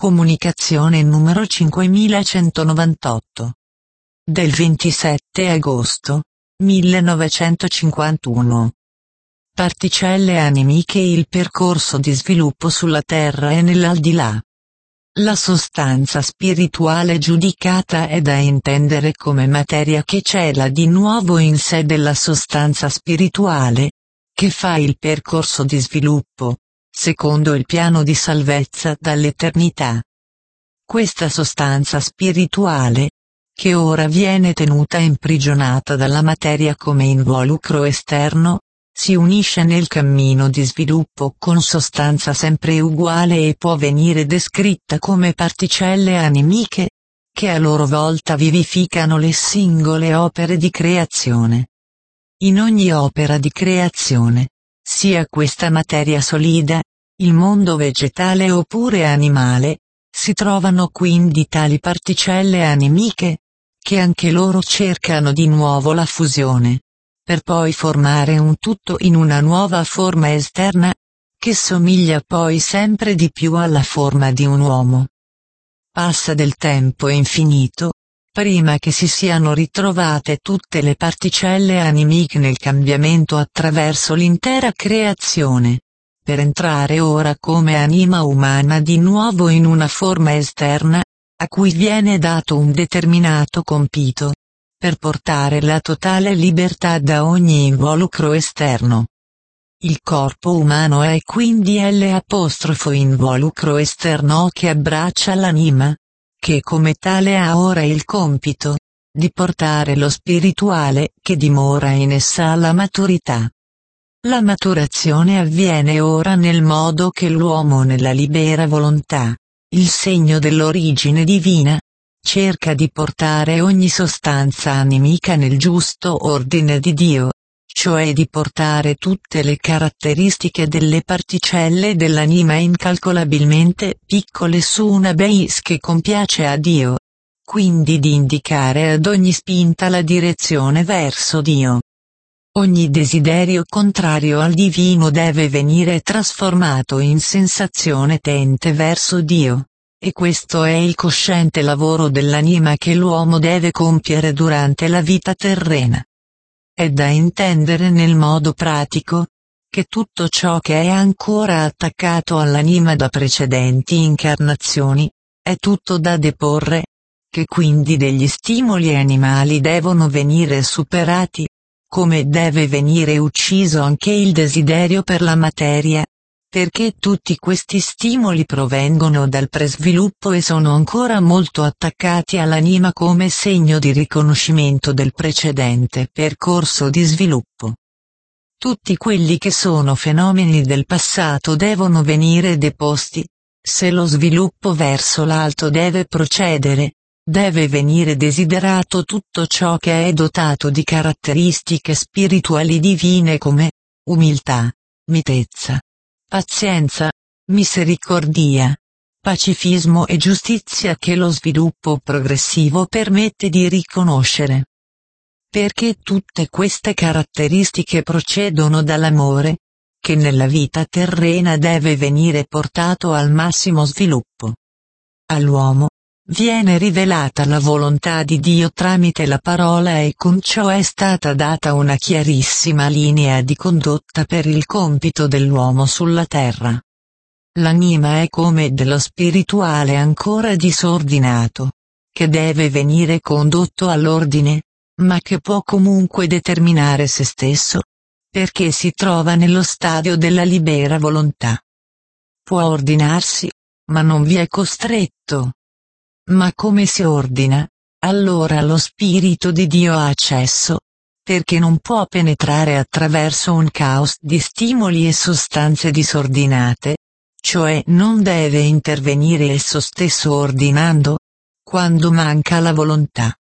Comunicazione numero 5198. Del 27 agosto 1951. Particelle animiche e il percorso di sviluppo sulla Terra e nell'aldilà. La sostanza spirituale giudicata è da intendere come materia che cela di nuovo in sé della sostanza spirituale, che fa il percorso di sviluppo, secondo il piano di salvezza dall'eternità. Questa sostanza spirituale, che ora viene tenuta imprigionata dalla materia come involucro esterno, si unisce nel cammino di sviluppo con sostanza sempre uguale e può venire descritta come particelle animiche, che a loro volta vivificano le singole opere di creazione. In ogni opera di creazione, sia questa materia solida, il mondo vegetale oppure animale, si trovano quindi tali particelle animiche, che anche loro cercano di nuovo la fusione, per poi formare un tutto in una nuova forma esterna, che somiglia poi sempre di più alla forma di un uomo. Passa del tempo infinito, prima che si siano ritrovate tutte le particelle animiche nel cambiamento attraverso l'intera creazione, per entrare ora come anima umana di nuovo in una forma esterna, a cui viene dato un determinato compito, per portare la totale libertà da ogni involucro esterno. Il corpo umano è quindi l'involucro esterno che abbraccia l'anima, che come tale ha ora il compito di portare lo spirituale che dimora in essa alla maturità. La maturazione avviene ora nel modo che l'uomo nella libera volontà, il segno dell'origine divina, cerca di portare ogni sostanza animica nel giusto ordine di Dio, cioè di portare tutte le caratteristiche delle particelle dell'anima incalcolabilmente piccole su una base che compiace a Dio, quindi di indicare ad ogni spinta la direzione verso Dio. Ogni desiderio contrario al divino deve venire trasformato in sensazione tente verso Dio. E questo è il cosciente lavoro dell'anima che l'uomo deve compiere durante la vita terrena. È da intendere nel modo pratico, che tutto ciò che è ancora attaccato all'anima da precedenti incarnazioni, è tutto da deporre, che quindi degli stimoli animali devono venire superati, come deve venire ucciso anche il desiderio per la materia, perché tutti questi stimoli provengono dal presviluppo e sono ancora molto attaccati all'anima come segno di riconoscimento del precedente percorso di sviluppo. Tutti quelli che sono fenomeni del passato devono venire deposti, se lo sviluppo verso l'alto deve procedere, deve venire desiderato tutto ciò che è dotato di caratteristiche spirituali divine come umiltà, mitezza, pazienza, misericordia, pacifismo e giustizia che lo sviluppo progressivo permette di riconoscere. Perché tutte queste caratteristiche procedono dall'amore, che nella vita terrena deve venire portato al massimo sviluppo. All'uomo viene rivelata la volontà di Dio tramite la parola e con ciò è stata data una chiarissima linea di condotta per il compito dell'uomo sulla terra. L'anima è come dello spirituale ancora disordinato, che deve venire condotto all'ordine, ma che può comunque determinare se stesso, perché si trova nello stadio della libera volontà. Può ordinarsi, ma non vi è costretto. Ma come si ordina, allora lo Spirito di Dio ha accesso, perché non può penetrare attraverso un caos di stimoli e sostanze disordinate, cioè non deve intervenire esso stesso ordinando, quando manca la volontà.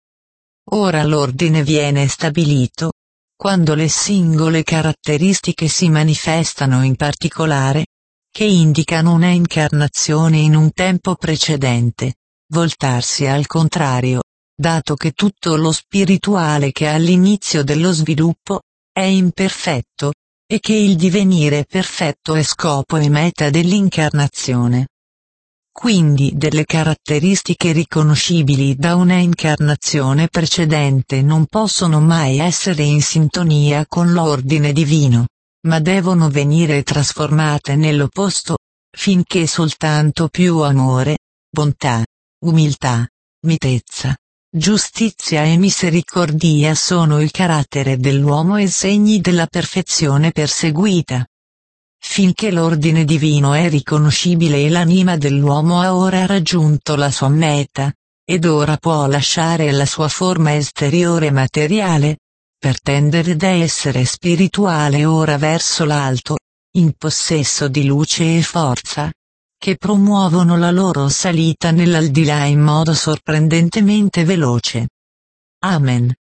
Ora l'ordine viene stabilito, quando le singole caratteristiche si manifestano in particolare, che indicano una incarnazione in un tempo precedente. Voltarsi al contrario, dato che tutto lo spirituale che all'inizio dello sviluppo è imperfetto, e che il divenire perfetto è scopo e meta dell'incarnazione. quindi delle caratteristiche riconoscibili da una incarnazione precedente non possono mai essere in sintonia con l'ordine divino, ma devono venire trasformate nell'opposto, finché soltanto più amore, bontà, umiltà, mitezza, giustizia e misericordia sono il carattere dell'uomo e segni della perfezione perseguita. Finché l'ordine divino è riconoscibile e l'anima dell'uomo ha ora raggiunto la sua meta, ed ora può lasciare la sua forma esteriore materiale, per tendere da essere spirituale ora verso l'alto, in possesso di luce e forza, che promuovono la loro salita nell'aldilà in modo sorprendentemente veloce. Amen.